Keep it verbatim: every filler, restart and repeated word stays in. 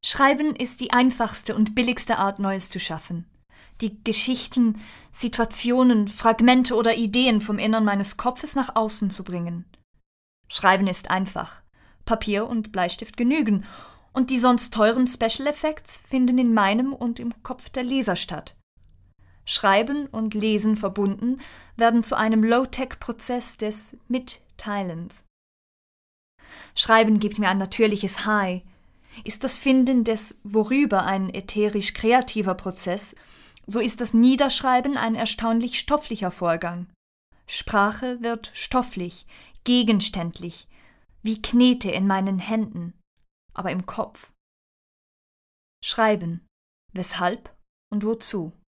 Schreiben ist die einfachste und billigste Art, Neues zu schaffen. Die Geschichten, Situationen, Fragmente oder Ideen vom Innern meines Kopfes nach außen zu bringen. Schreiben ist einfach. Papier und Bleistift genügen, und die sonst teuren Special Effects finden in meinem und im Kopf der Leser statt. Schreiben und Lesen verbunden werden zu einem Low-Tech-Prozess des Mitteilens. Schreiben gibt mir ein natürliches High. Ist das Finden des Worüber ein ätherisch-kreativer Prozess, so ist das Niederschreiben ein erstaunlich stofflicher Vorgang. Sprache wird stofflich, gegenständlich, wie Knete in meinen Händen, aber im Kopf. Schreiben. Weshalb und wozu?